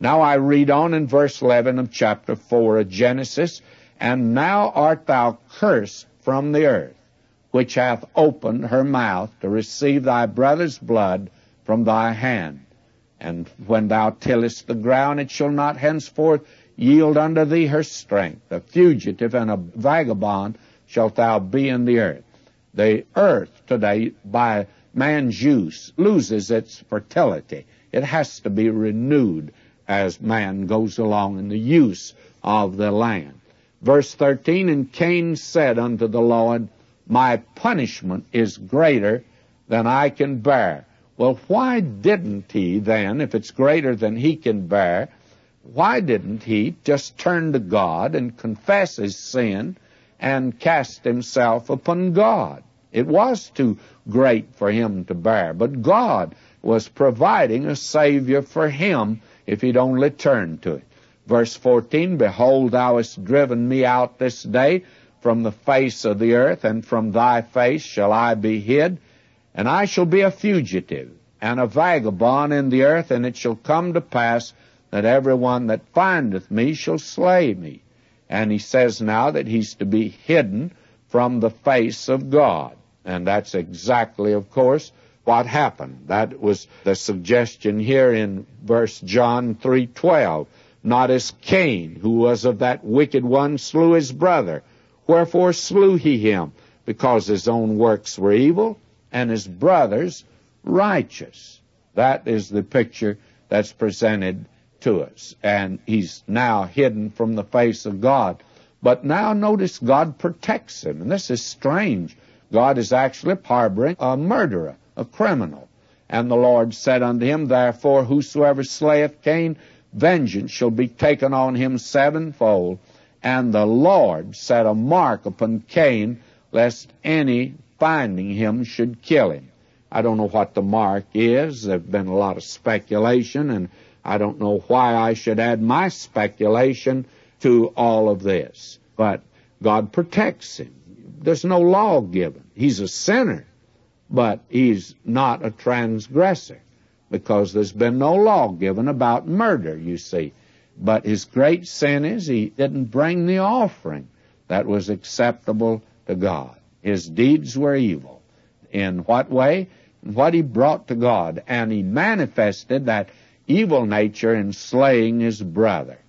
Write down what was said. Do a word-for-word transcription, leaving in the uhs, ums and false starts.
Now I read on in verse eleven of chapter four of Genesis, "And now art thou cursed from the earth, which hath opened her mouth to receive thy brother's blood from thy hand. And when thou tillest the ground, it shall not henceforth yield unto thee her strength. A fugitive and a vagabond shalt thou be in the earth." The earth today, by man's use, loses its fertility. It has to be renewed as man goes along in the use of the land. Verse thirteen, "And Cain said unto the Lord, My punishment is greater than I can bear." Well, why didn't he then, if it's greater than he can bear, why didn't he just turn to God and confess his sin and cast himself upon God? It was too great for him to bear, but God was providing a Savior for him if he'd only turn to it. Verse fourteen, "Behold, thou hast driven me out this day from the face of the earth, and from thy face shall I be hid. And I shall be a fugitive and a vagabond in the earth, and it shall come to pass that every one that findeth me shall slay me." And he says now that he's to be hidden from the face of God. And that's exactly, of course, what happened. That was the suggestion here in verse John three twelve. "Not as Cain, who was of that wicked one, slew his brother. Wherefore slew he him? Because his own works were evil, and his brother's righteous." That is the picture that's presented to us. And he's now hidden from the face of God. But now notice God protects him. And this is strange. God is actually harboring a murderer, a criminal. "And the Lord said unto him, Therefore whosoever slayeth Cain, vengeance shall be taken on him sevenfold. And the Lord set a mark upon Cain, lest any finding him should kill him." I don't know what the mark is. There have been a lot of speculation, and I don't know why I should add my speculation to all of this. But God protects him. There's no law given. He's a sinner, but he's not a transgressor, because there's been no law given about murder, you see. But his great sin is he didn't bring the offering that was acceptable to God. His deeds were evil. In what way? What he brought to God. And he manifested that evil nature in slaying his brother.